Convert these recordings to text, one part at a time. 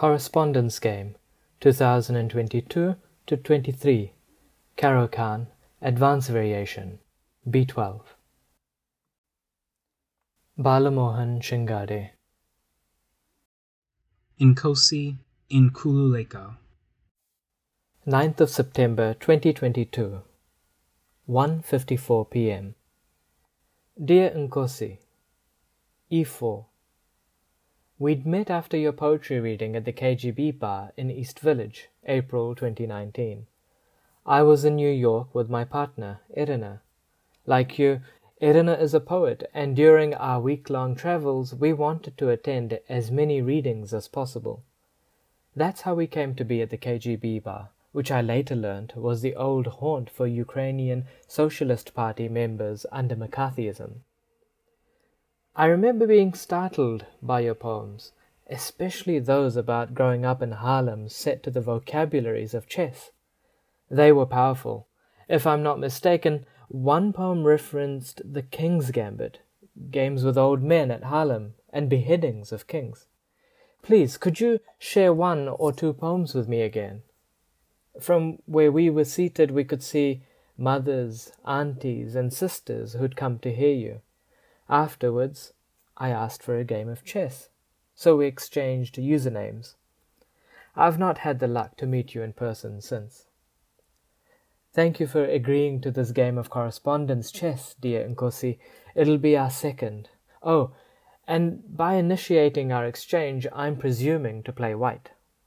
Correspondence Game, 2022 to 23. Caro-Kann, Advanced Variation, B12. Balamohan Shingade. Nkosi Nkululeko. 9th of September 2022, 1:54 p.m. Dear Nkosi, E4. We'd met after your poetry reading at the KGB bar in East Village, April 2019. I was in New York with my partner, Irina. Like you, Irina is a poet, and during our week-long travels we wanted to attend as many readings as possible. That's how we came to be at the KGB bar, which I later learned was the old haunt for Ukrainian Socialist Party members under McCarthyism. I remember being startled by your poems, especially those about growing up in Harlem set to the vocabularies of chess. They were powerful. If I'm not mistaken, one poem referenced the King's Gambit, games with old men at Harlem, and beheadings of kings. Please, could you share one or two poems with me again? From where we were seated, we could see mothers, aunties, and sisters who'd come to hear you. Afterwards, I asked for a game of chess, so we exchanged usernames. I've not had the luck to meet you in person since. Thank you for agreeing to this game of correspondence chess, dear Nkosi. It'll be our second. Oh, and by initiating our exchange, I'm presuming to play white.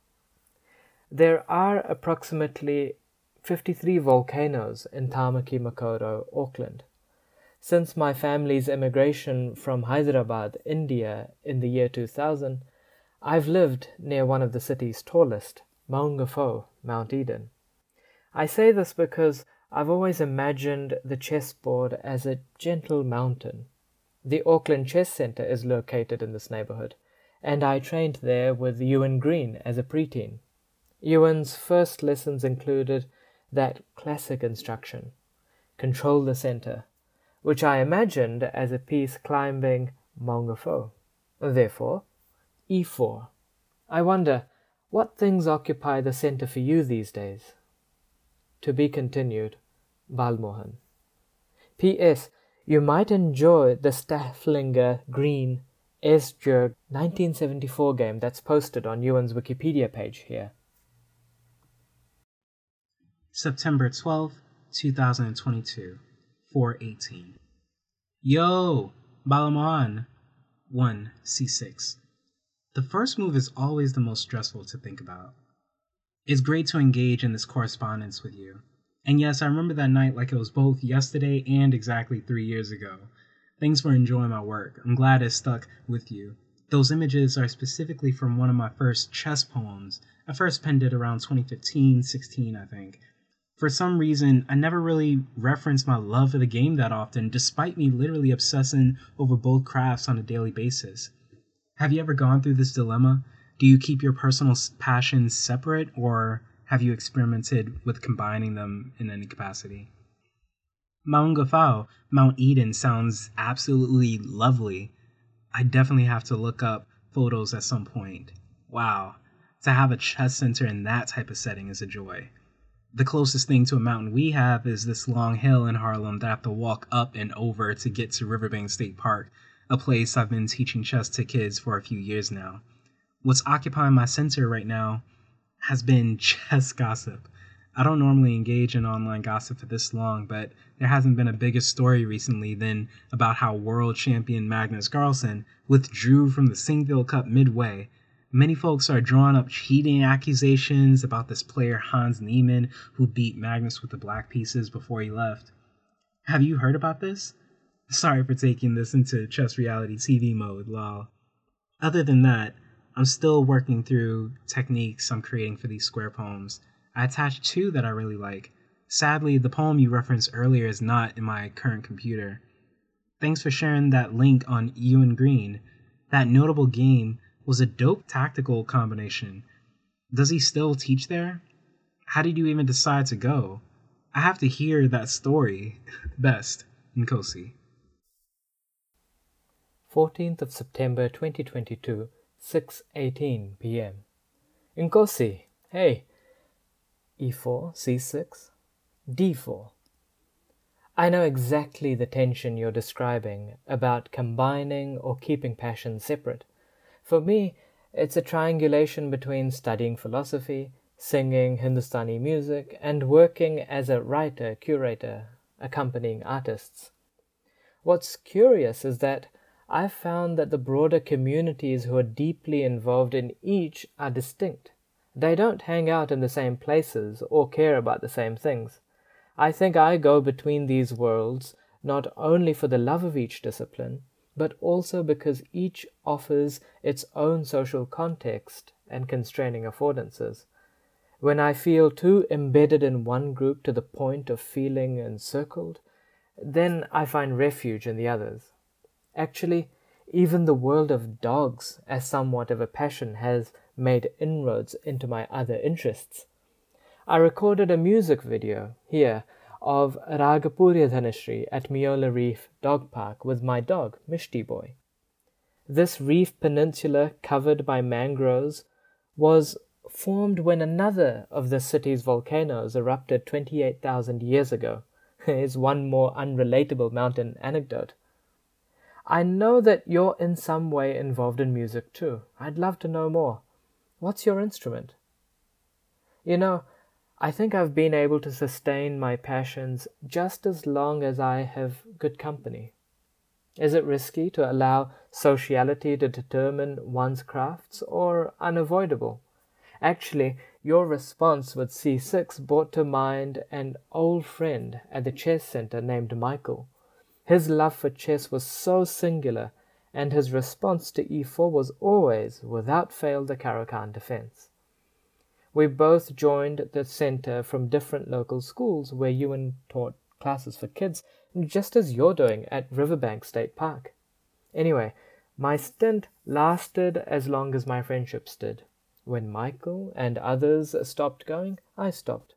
There are approximately 53 volcanoes in Tamaki Makaurau, Auckland. Since my family's immigration from Hyderabad, India, in the year 2000, I've lived near one of the city's tallest, Maungawhau, Mount Eden. I say this because I've always imagined the chessboard as a gentle mountain. The Auckland Chess Centre is located in this neighbourhood, and I trained there with Ewan Green as a preteen. Ewan's first lessons included that classic instruction, control the centre, which I imagined as a piece climbing Maungawhau. Therefore, E4. I wonder, what things occupy the centre for you these days? To be continued, Balmohan. P.S. You might enjoy the Stafflinger Green Esbjerg 1974 game that's posted on Ewan's Wikipedia page here. September 12th, 2022, 4:18. Yo, Balamohan. 1 C6. The first move is always the most stressful to think about. It's great to engage in this correspondence with you. And yes, I remember that night like it was both yesterday and exactly 3 years ago. Thanks for enjoying my work. I'm glad it stuck with you. Those images are specifically from one of my first chess poems. I first penned it around 2015-16, I think. For some reason, I never really referenced my love for the game that often, despite me literally obsessing over both crafts on a daily basis. Have you ever gone through this dilemma? Do you keep your personal passions separate, or have you experimented with combining them in any capacity? Maungawhau, Mount Eden, sounds absolutely lovely. I definitely have to look up photos at some point. Wow, to have a chess center in that type of setting is a joy. The closest thing to a mountain we have is this long hill in Harlem that I have to walk up and over to get to Riverbank State Park, a place I've been teaching chess to kids for a few years now. What's occupying my center right now has been chess gossip. I don't normally engage in online gossip for this long, but there hasn't been a bigger story recently than about how world champion Magnus Carlsen withdrew from the Singville Cup midway. Many folks are drawing up cheating accusations about this player Hans Niemann who beat Magnus with the black pieces before he left. Have you heard about this? Sorry for taking this into chess reality TV mode, lol. Other than that, I'm still working through techniques I'm creating for these square poems. I attached two that I really like. Sadly, the poem you referenced earlier is not in my current computer. Thanks for sharing that link on Ewan Green. That notable game was a dope tactical combination. Does he still teach there? How did you even decide to go? I have to hear that story. Best, Nkosi. 14th of September 2022, 6:18 p.m. Nkosi, hey. E4, C6, D4. I know exactly the tension you're describing about combining or keeping passions separate. For me, it's a triangulation between studying philosophy, singing Hindustani music, and working as a writer, curator, accompanying artists. What's curious is that I've found that the broader communities who are deeply involved in each are distinct. They don't hang out in the same places or care about the same things. I think I go between these worlds not only for the love of each discipline, but also because each offers its own social context and constraining affordances. When I feel too embedded in one group to the point of feeling encircled, then I find refuge in the others. Actually, even the world of dogs, as somewhat of a passion, has made inroads into my other interests. I recorded a music video here of Ragapurya Dhanashri at Miola Reef Dog Park with my dog, Mishti Boy. This reef peninsula covered by mangroves was formed when another of the city's volcanoes erupted 28,000 years ago. Is one more unrelatable mountain anecdote. I know that you're in some way involved in music too. I'd love to know more. What's your instrument? You know, I think I've been able to sustain my passions just as long as I have good company. Is it risky to allow sociality to determine one's crafts, or unavoidable? Actually, your response with C6 brought to mind an old friend at the chess center named Michael. His love for chess was so singular, and his response to E4 was always, without fail, the Caro-Kann defense. We both joined the center from different local schools where Ewan taught classes for kids, just as you're doing at Riverbank State Park. Anyway, my stint lasted as long as my friendships did. When Michael and others stopped going, I stopped.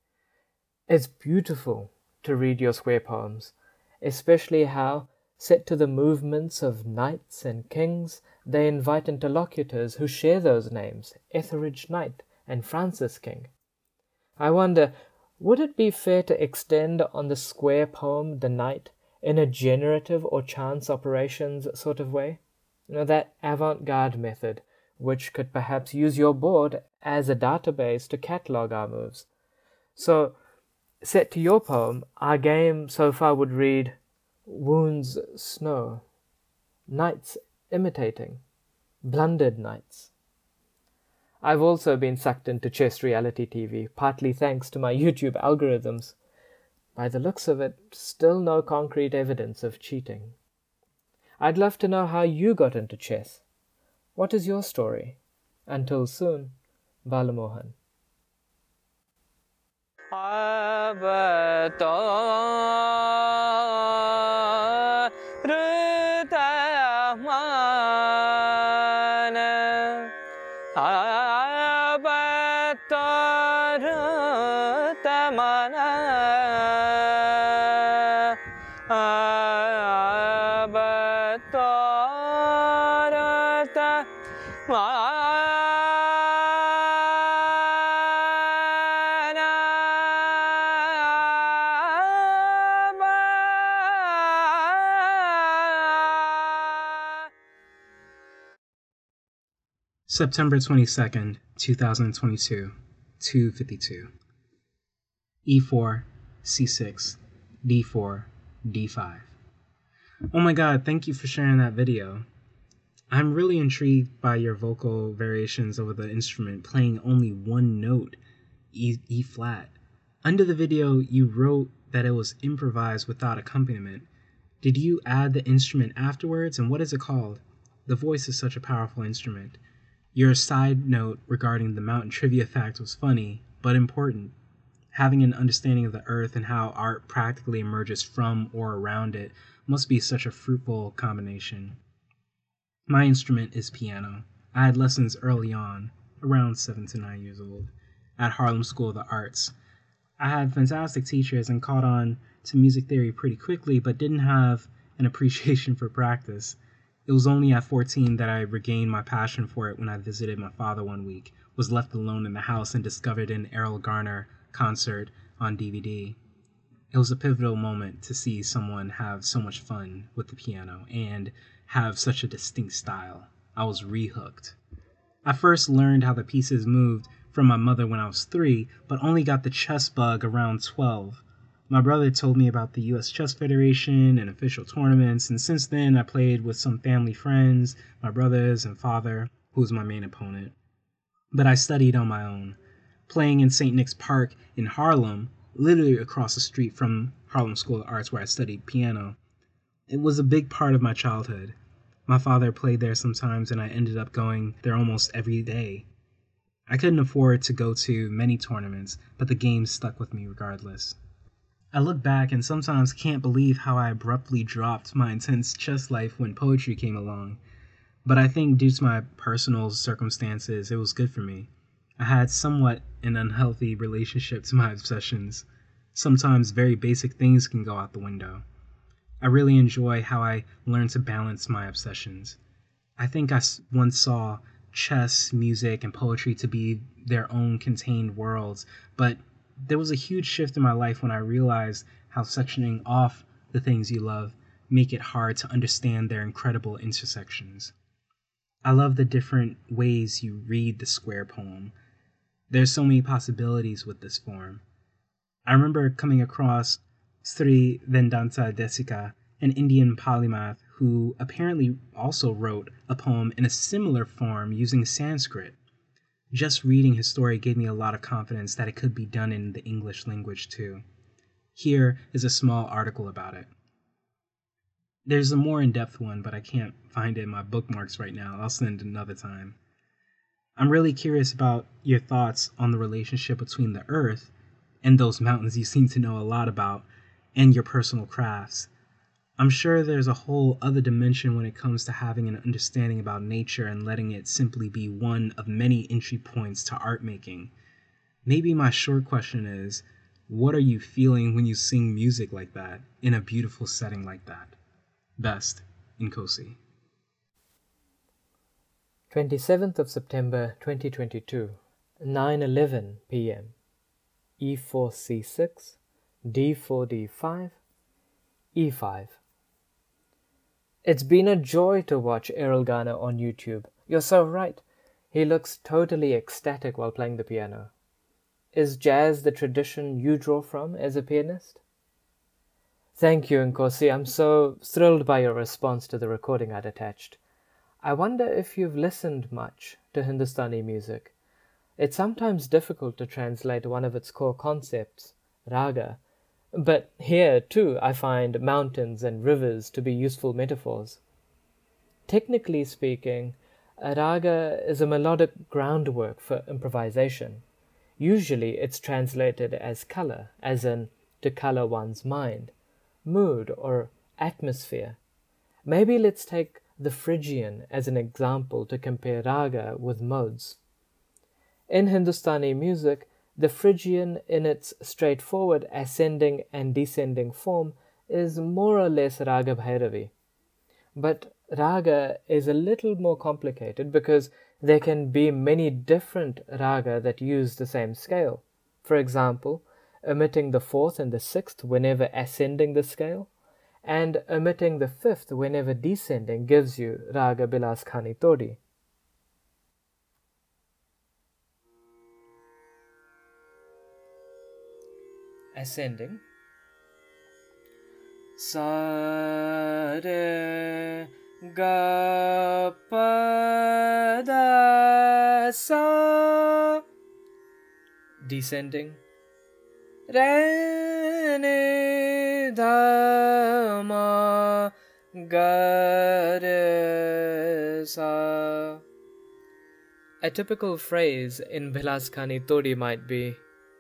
It's beautiful to read your square poems, especially how, set to the movements of knights and kings, they invite interlocutors who share those names, Etheridge Knight and Francis King. I wonder, would it be fair to extend on the square poem The Knight in a generative or chance operations sort of way? That avant-garde method, which could perhaps use your board as a database to catalog our moves. So, set to your poem, our game so far would read Wounds Snow, Knights Imitating, Blundered Knights. I've also been sucked into chess reality TV, partly thanks to my YouTube algorithms. By the looks of it, still no concrete evidence of cheating. I'd love to know how you got into chess. What is your story? Until soon, Balamohan. September 22nd, 2022, 2:52. E4, C6, D4, D5. Oh my god, thank you for sharing that video. I'm really intrigued by your vocal variations over the instrument playing only one note, E flat. Under the video, you wrote that it was improvised without accompaniment. Did you add the instrument afterwards, and what is it called? The voice is such a powerful instrument. Your side note regarding the mountain trivia fact was funny, but important. Having an understanding of the earth and how art practically emerges from or around it must be such a fruitful combination. My instrument is piano. I had lessons early on, around 7 to 9 years old, at Harlem School of the Arts. I had fantastic teachers and caught on to music theory pretty quickly, but didn't have an appreciation for practice. It was only at 14 that I regained my passion for it when I visited my father one week, was left alone in the house, and discovered an Errol Garner concert on DVD. It was a pivotal moment to see someone have so much fun with the piano and have such a distinct style. I was rehooked. I first learned how the pieces moved from my mother when I was 3, but only got the chess bug around 12. My brother told me about the US Chess Federation and official tournaments, and since then I played with some family friends, my brothers and father, who was my main opponent. But I studied on my own, playing in St. Nick's Park in Harlem, literally across the street from Harlem School of Arts where I studied piano. It was a big part of my childhood. My father played there sometimes, and I ended up going there almost every day. I couldn't afford to go to many tournaments, but the game stuck with me regardless. I look back and sometimes can't believe how I abruptly dropped my intense chess life when poetry came along. But I think due to my personal circumstances, it was good for me. I had somewhat an unhealthy relationship to my obsessions. Sometimes very basic things can go out the window. I really enjoy how I learned to balance my obsessions. I think I once saw chess, music, and poetry to be their own contained worlds, but there was a huge shift in my life when I realized how sectioning off the things you love make it hard to understand their incredible intersections. I love the different ways you read the square poem. There's so many possibilities with this form. I remember coming across Sri Vedanta Desika, an Indian polymath who apparently also wrote a poem in a similar form using Sanskrit. Just reading his story gave me a lot of confidence that it could be done in the English language too. Here is a small article about it. There's a more in-depth one, but I can't find it in my bookmarks right now. I'll send it another time. I'm really curious about your thoughts on the relationship between the earth and those mountains you seem to know a lot about, and your personal crafts. I'm sure there's a whole other dimension when it comes to having an understanding about nature and letting it simply be one of many entry points to art making. Maybe my short question is, what are you feeling when you sing music like that, in a beautiful setting like that? Best, Nkosi. 27th of September 2022, 9:11 p.m. E4C6, D4D5, E5. It's been a joy to watch Errol Garner on YouTube. You're so right. He looks totally ecstatic while playing the piano. Is jazz the tradition you draw from as a pianist? Thank you, Nkosi. I'm so thrilled by your response to the recording I'd attached. I wonder if you've listened much to Hindustani music. It's sometimes difficult to translate one of its core concepts, raga, but here, too, I find mountains and rivers to be useful metaphors. Technically speaking, a raga is a melodic groundwork for improvisation. Usually it's translated as color, as in to color one's mind, mood, or atmosphere. Maybe let's take the Phrygian as an example to compare raga with modes. In Hindustani music, the Phrygian in its straightforward ascending and descending form is more or less Raga Bhairavi. But raga is a little more complicated because there can be many different raga that use the same scale. For example, omitting the fourth and the sixth whenever ascending the scale, and omitting the fifth whenever descending gives you Raga Bilas Khani Todi. Ascending. Sa re ga pa da sa. Descending. Re ne dha ma ga re sa. A typical phrase in Bilas Khani Todi might be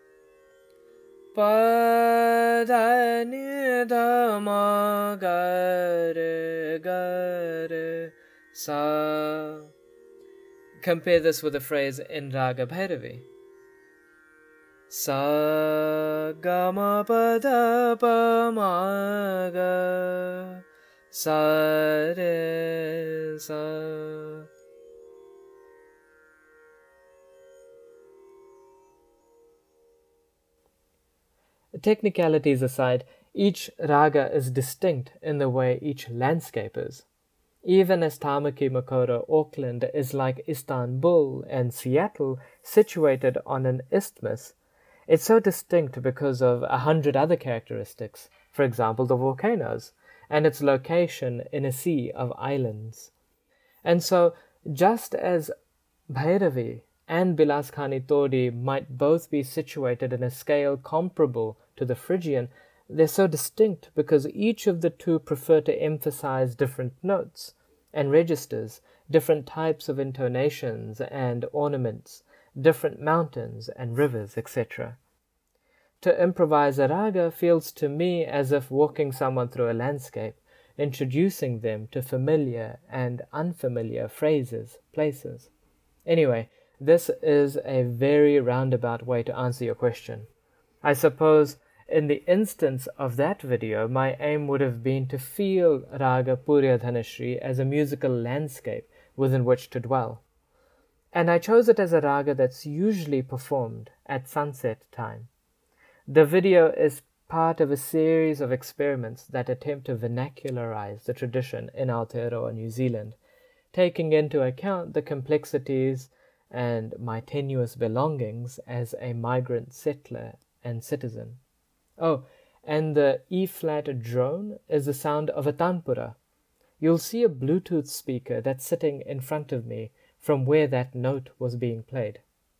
pa da ni dha ma ga re sa. Compare this with a phrase in Raga Bhairavi. Sa ga ma pa da pa ma ga. sa re sa. Technicalities aside, each raga is distinct in the way each landscape is. Even as Tamaki Makaurau, Auckland is like Istanbul and Seattle, situated on an isthmus, it's so distinct because of 100 other characteristics, for example the volcanoes, and its location in a sea of islands. And so, just as Bhairavi and Bilaskhani Todi might both be situated in a scale comparable to the Phrygian, they're so distinct because each of the two prefer to emphasize different notes and registers, different types of intonations and ornaments, different mountains and rivers, etc. To improvise a raga feels to me as if walking someone through a landscape, introducing them to familiar and unfamiliar phrases, places. Anyway, this is a very roundabout way to answer your question. I suppose in the instance of that video, my aim would have been to feel Raga Purya Dhanashri as a musical landscape within which to dwell. And I chose it as a raga that's usually performed at sunset time. The video is part of a series of experiments that attempt to vernacularize the tradition in Aotearoa, New Zealand, taking into account the complexities and my tenuous belongings as a migrant settler and citizen. Oh, and the E-flat drone is the sound of a tanpura. You'll see a Bluetooth speaker that's sitting in front of me from where that note was being played.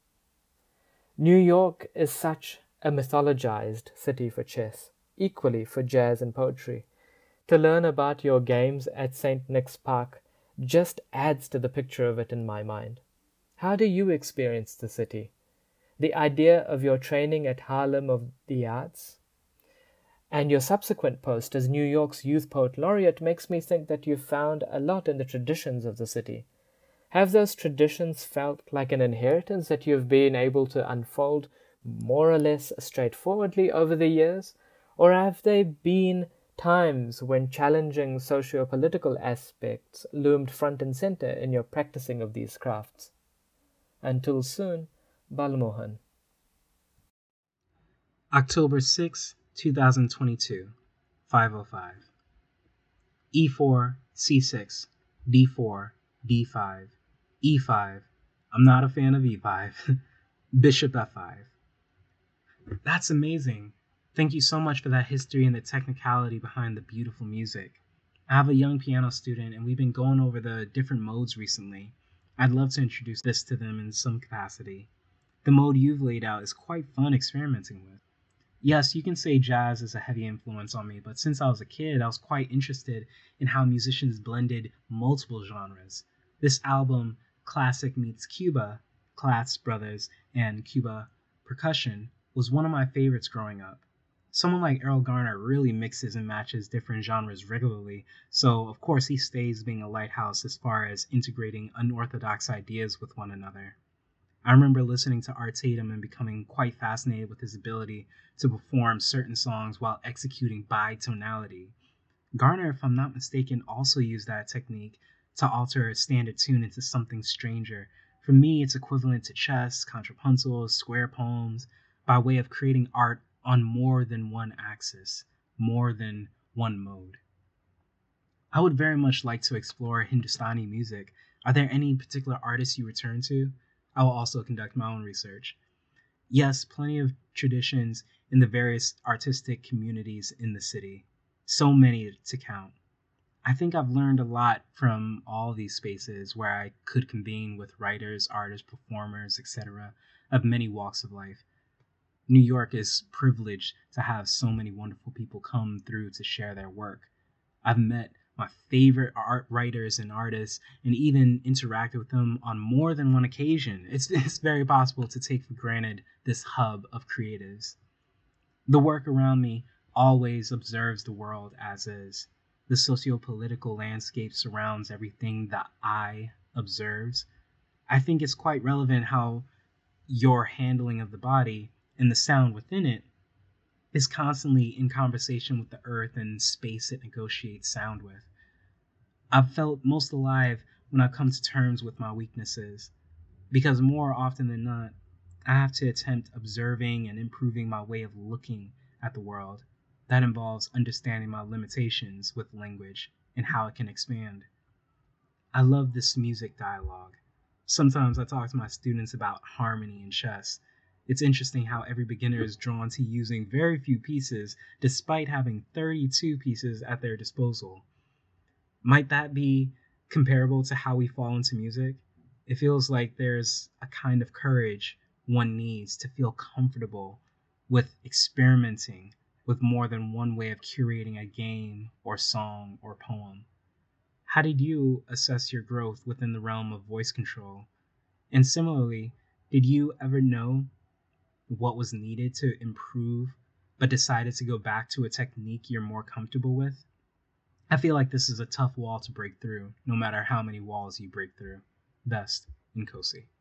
New York is such a mythologized city for chess, equally for jazz and poetry. To learn about your games at St. Nick's Park just adds to the picture of it in my mind. How do you experience the city? The idea of your training at Harlem of the Arts and your subsequent post as New York's Youth Poet Laureate makes me think that you've found a lot in the traditions of the city. Have those traditions felt like an inheritance that you've been able to unfold more or less straightforwardly over the years? Or have they been times when challenging socio-political aspects loomed front and center in your practicing of these crafts? Until soon, Balamohan. October 6, 2022, 5:05. E4, C6, D4, D5, E5. I'm not a fan of E5. Bishop F5. That's amazing. Thank you so much for that history and the technicality behind the beautiful music. I have a young piano student and we've been going over the different modes recently. I'd love to introduce this to them in some capacity. The mode you've laid out is quite fun experimenting with. Yes, you can say jazz is a heavy influence on me, but since I was a kid, I was quite interested in how musicians blended multiple genres. This album, Classic Meets Cuba, Clatz Brothers, and Cuba Percussion, was one of my favorites growing up. Someone like Errol Garner really mixes and matches different genres regularly, so of course he stays being a lighthouse as far as integrating unorthodox ideas with one another. I remember listening to Art Tatum and becoming quite fascinated with his ability to perform certain songs while executing bitonality. Garner, if I'm not mistaken, also used that technique to alter a standard tune into something stranger. For me, it's equivalent to chess, contrapuntal, square poems, by way of creating art on more than one axis, more than one mode. I would very much like to explore Hindustani music. Are there any particular artists you return to? I will also conduct my own research. Yes, plenty of traditions in the various artistic communities in the city. So many to count. I think I've learned a lot from all these spaces where I could convene with writers, artists, performers, etc., of many walks of life. New York is privileged to have so many wonderful people come through to share their work. I've met my favorite art writers and artists and even interacted with them on more than one occasion. It's very possible to take for granted this hub of creatives. The work around me always observes the world as is. The socio-political landscape surrounds everything that eye observes. I think it's quite relevant how your handling of the body and the sound within it is constantly in conversation with the earth and space it negotiates sound with. I've felt most alive when I've come to terms with my weaknesses, because more often than not, I have to attempt observing and improving my way of looking at the world. That involves understanding my limitations with language and how it can expand. I love this music dialogue. Sometimes I talk to my students about harmony in chess. It's interesting how every beginner is drawn to using very few pieces despite having 32 pieces at their disposal. Might that be comparable to how we fall into music? It feels like there's a kind of courage one needs to feel comfortable with experimenting with more than one way of curating a game or song or poem. How did you assess your growth within the realm of voice control? And similarly, did you ever know what was needed to improve, but decided to go back to a technique you're more comfortable with? I feel like this is a tough wall to break through, no matter how many walls you break through. Best, Nkosi.